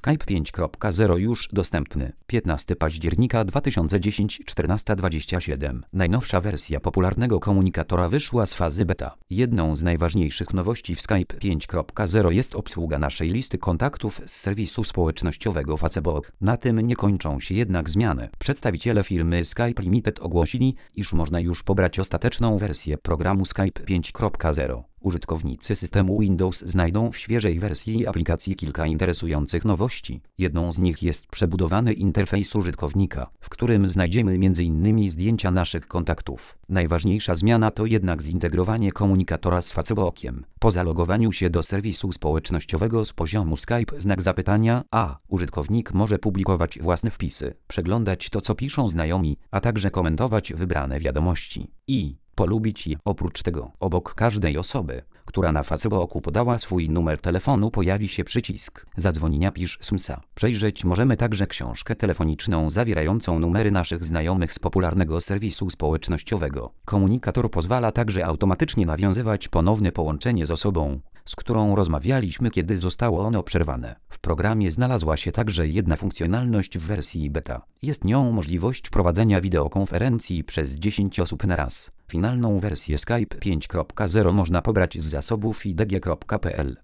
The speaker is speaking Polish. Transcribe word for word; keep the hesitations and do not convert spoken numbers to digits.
Skype pięć kropka zero już dostępny. piętnastego października dwa tysiące dziesiątego, czternasta dwadzieścia siedem. Najnowsza wersja popularnego komunikatora wyszła z fazy beta. Jedną z najważniejszych nowości w Skype pięć kropka zero jest obsługa naszej listy kontaktów z serwisu społecznościowego Facebook. Na tym nie kończą się jednak zmiany. Przedstawiciele firmy Skype Limited ogłosili, iż można już pobrać ostateczną wersję programu Skype pięć kropka zero. Użytkownicy systemu Windows znajdą w świeżej wersji aplikacji kilka interesujących nowości. Jedną z nich jest przebudowany interfejs użytkownika, w którym znajdziemy między innymi zdjęcia naszych kontaktów. Najważniejsza zmiana to jednak zintegrowanie komunikatora z Facebookiem. Po zalogowaniu się do serwisu społecznościowego z poziomu Skype znak zapytania A. Użytkownik może publikować własne wpisy, przeglądać to, co piszą znajomi, a także komentować wybrane wiadomości. I. Polubić je. Oprócz tego, obok każdej osoby, która na Facebooku podała swój numer telefonu, pojawi się przycisk zadzwonienia pisz es em es a. Przejrzeć możemy także książkę telefoniczną zawierającą numery naszych znajomych z popularnego serwisu społecznościowego. Komunikator pozwala także automatycznie nawiązywać ponowne połączenie z osobą, z którą rozmawialiśmy, kiedy zostało ono przerwane. W programie znalazła się także jedna funkcjonalność w wersji beta. Jest nią możliwość prowadzenia wideokonferencji przez dziesięć osób na raz. Finalną wersję Skype pięć kropka zero można pobrać z zasobów i d g kropka p l.